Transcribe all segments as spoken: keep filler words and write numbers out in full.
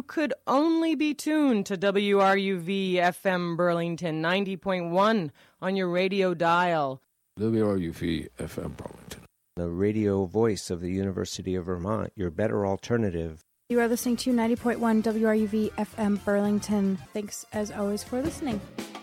could only be tuned to W R U V F M Burlington ninety point one on your radio dial. W R U V F M Burlington, the radio voice of the University of Vermont, your better alternative. You are listening to ninety point one W R U V F M Burlington. Thanks, as always, for listening.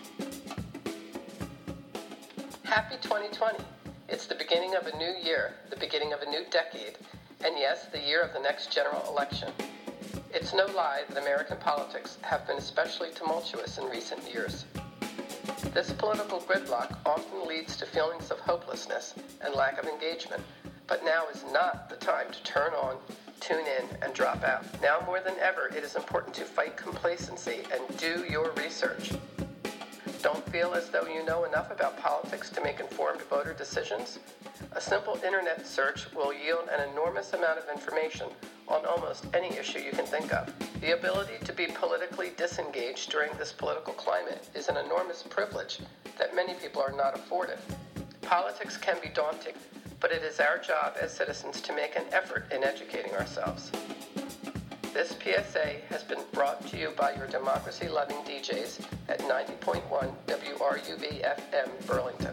Happy twenty twenty. It's the beginning of a new year, the beginning of a new decade, and yes, the year of the next general election. It's no lie that American politics have been especially tumultuous in recent years. This political gridlock often leads to feelings of hopelessness and lack of engagement, but now is not the time to turn on, tune in, and drop out. Now more than ever, it is important to fight complacency and do your research. Don't feel as though you know enough about politics to make informed voter decisions? A simple internet search will yield an enormous amount of information on almost any issue you can think of. The ability to be politically disengaged during this political climate is an enormous privilege that many people are not afforded. Politics can be daunting, but it is our job as citizens to make an effort in educating ourselves. This P S A has been brought to you by your democracy-loving D Js at ninety point one W R U V F M Burlington.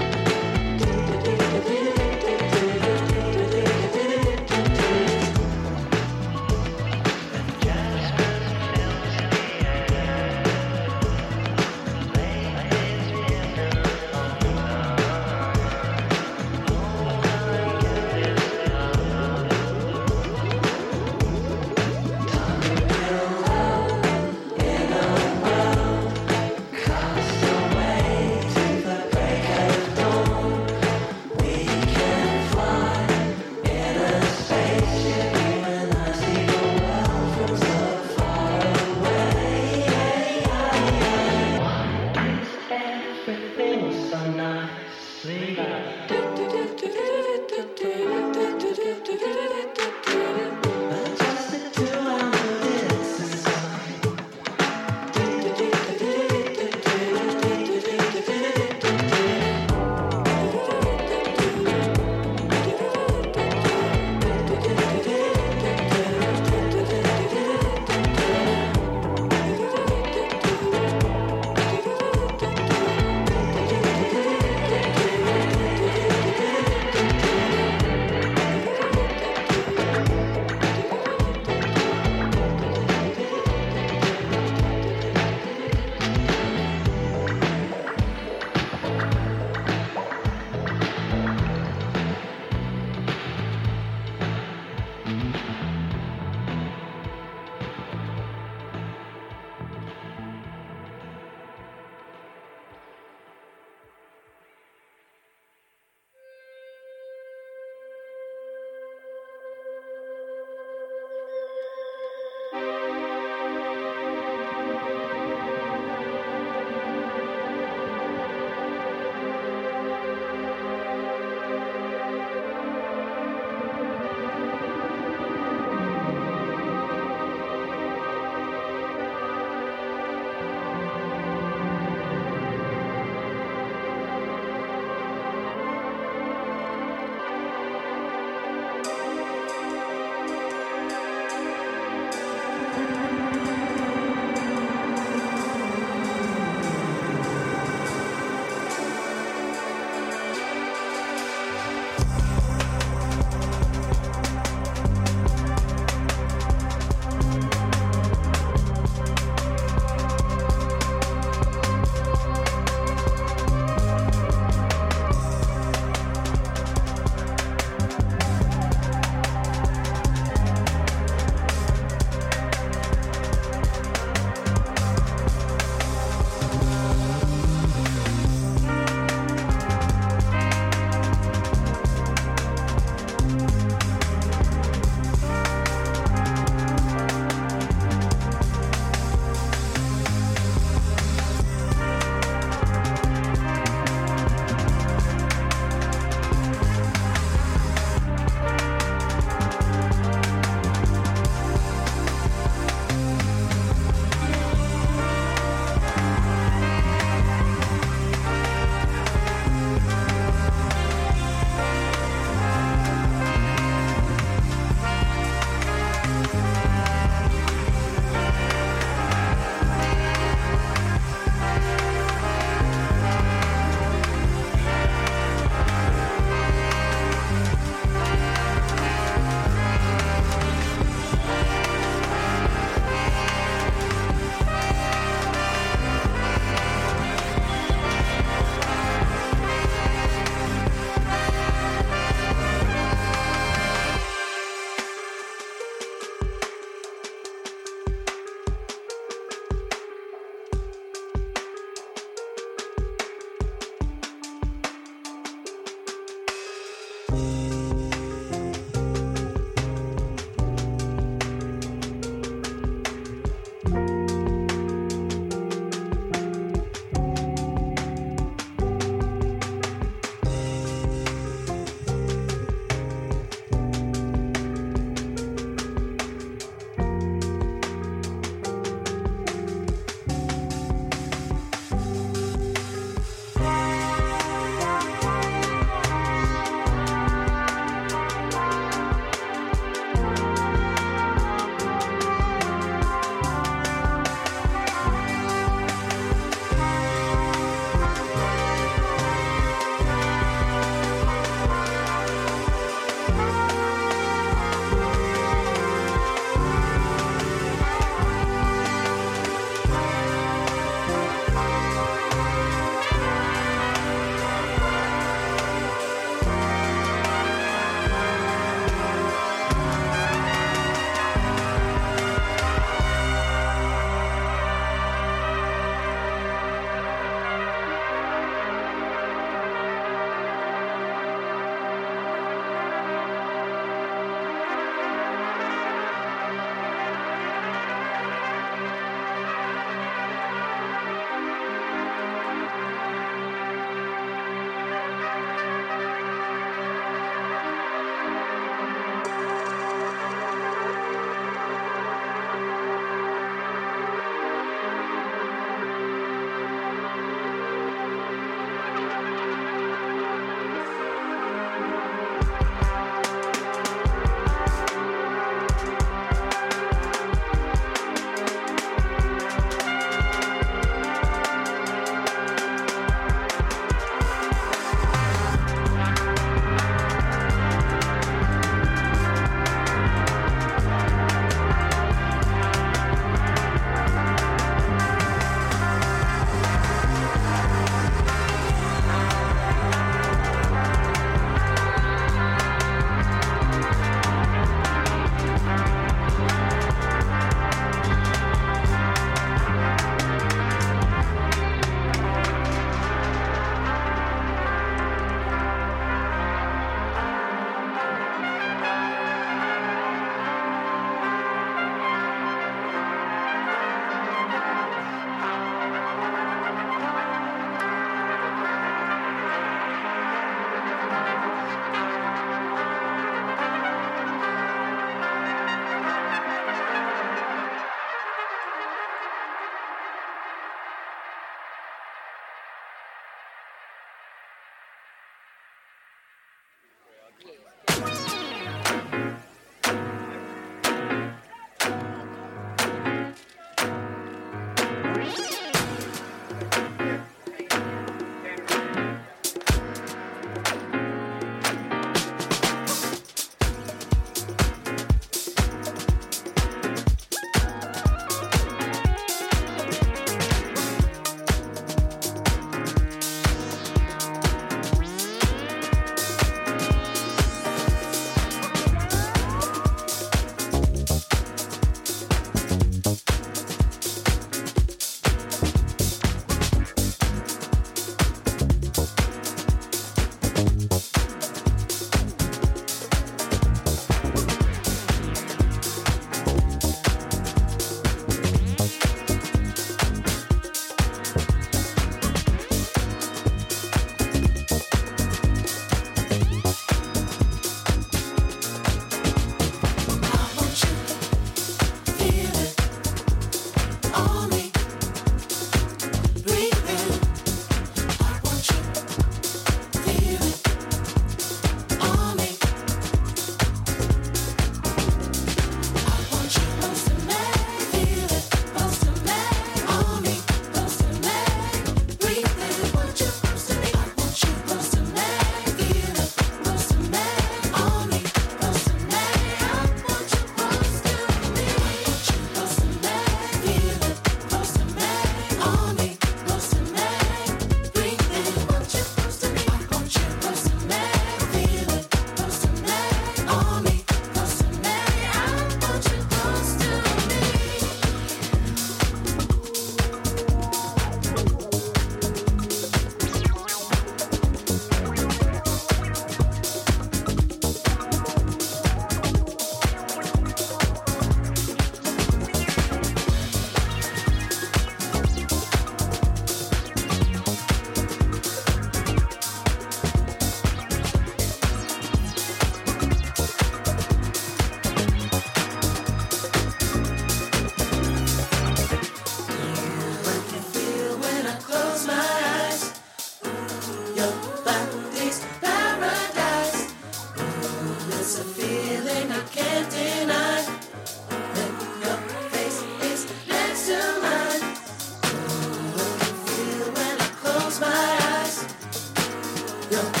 Yeah.